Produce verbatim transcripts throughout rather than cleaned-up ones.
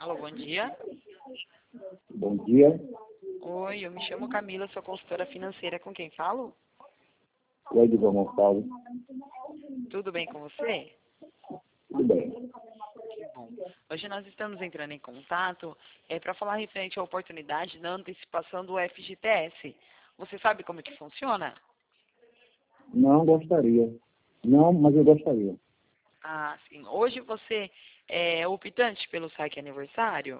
Alô, bom dia. Bom dia. Oi, eu me chamo Camila, sou consultora financeira. Com quem falo? O Edson Gonçalves. Tudo bem com você? Tudo bem. Que bom. Hoje nós estamos entrando em contato é, para falar referente à oportunidade da antecipação do F G T S. Você sabe como que funciona? Não gostaria. Não, mas eu gostaria. Ah, sim. Hoje você é optante pelo saque aniversário?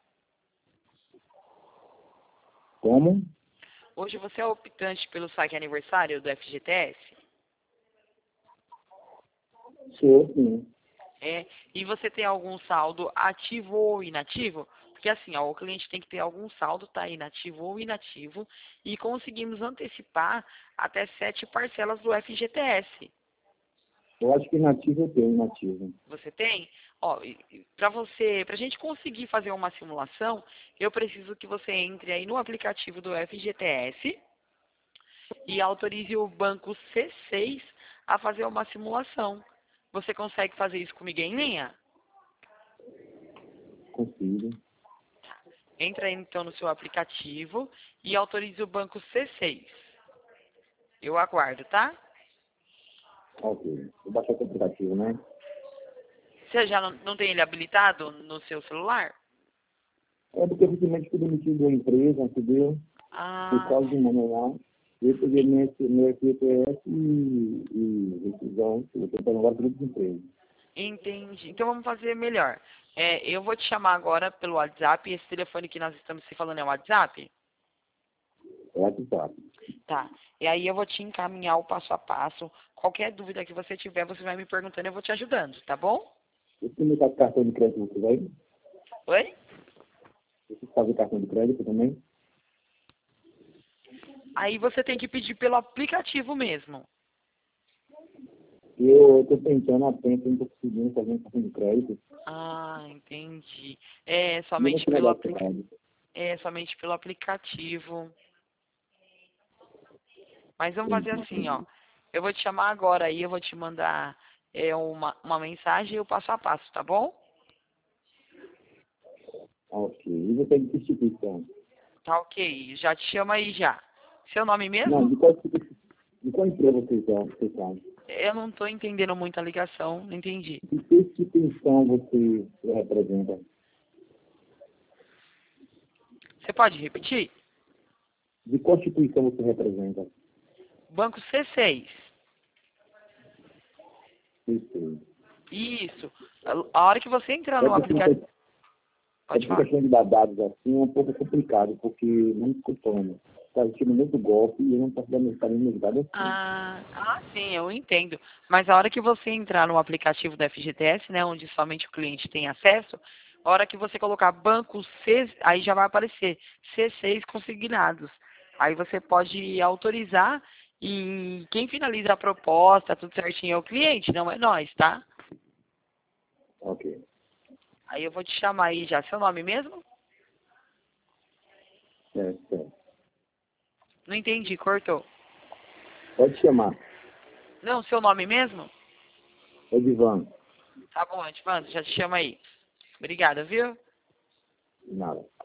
Como? Hoje você é optante pelo saque aniversário do F G T S? Sou, sim. É, e você tem algum saldo ativo ou inativo? Porque assim, ó, o cliente tem que ter algum saldo, tá? Inativo ou inativo, e conseguimos antecipar até sete parcelas do F G T S. Eu acho que inativo eu tenho, inativo. Você tem? Ó, para você, pra gente conseguir fazer uma simulação, eu preciso que você entre aí no aplicativo do F G T S e autorize o banco C seis a fazer uma simulação. Você consegue fazer isso comigo em linha? Consigo. Entra aí então no seu aplicativo e autorize o banco C seis. Eu aguardo, tá? Ok. Vou baixar o aplicativo, né? Você já não, não tem ele habilitado no seu celular? É porque recentemente fui demitido da empresa, entendeu? Por Ah, causa de um ano lá. Eu peguei meu, meu F G T S e, e rescisão. Eu estou tentando agora pelo desemprego. entendi. Então vamos fazer melhor. É, eu vou te chamar agora pelo WhatsApp. Esse telefone que nós estamos se falando é o WhatsApp? É WhatsApp. Tá. E aí eu vou te encaminhar o passo a passo. Qualquer dúvida que você tiver, você vai me perguntando, eu vou te ajudando, tá bom? Esse meu cartão de crédito você vai? Oi? Você faz o cartão de crédito também? Aí você tem que pedir pelo aplicativo mesmo. Eu estou tentando há tempo, não estou conseguindo fazer um cartão de crédito. Ah, entendi. É E eu vou somente tirar pelo da aplica... cidade. é somente pelo aplicativo. Mas vamos fazer Entendi, assim, ó. entendi. Eu vou te chamar agora aí, eu vou te mandar é, uma, uma mensagem e o passo a passo, tá bom? Ok. E você é de que instituição? Tá ok. Já te chamo aí já. Seu nome Não, mesmo? de qual, institui- de qual empresa vocês são? Vocês são? Eu não tô entendendo muito a ligação, não entendi. De que instituição você representa? Você pode repetir? De qual instituição você representa? Banco C seis. Perfeito. Isso. A a hora que você entrar É no porque aplicativo. essa Pode essa falar. questão de dar dados assim é um pouco complicado, porque não escutando. Está sentindo muito golpe e eu não posso dar meus carinhos dados assim. Ah, ah, sim, eu entendo. Mas a hora que você entrar no aplicativo da F G T S, né, onde somente o cliente tem acesso, a hora que você colocar banco C, aí já vai aparecer C seis consignados. Aí você pode autorizar e quem finaliza a proposta, tudo certinho, é o cliente, não é nós, tá? Ok. Aí eu vou te chamar aí já. Seu nome mesmo? Certo, certo. Não entendi, cortou. Pode chamar. Não, seu nome mesmo? Edivan. Tá bom, Edvando, já te chama aí. Obrigada, viu? Nada.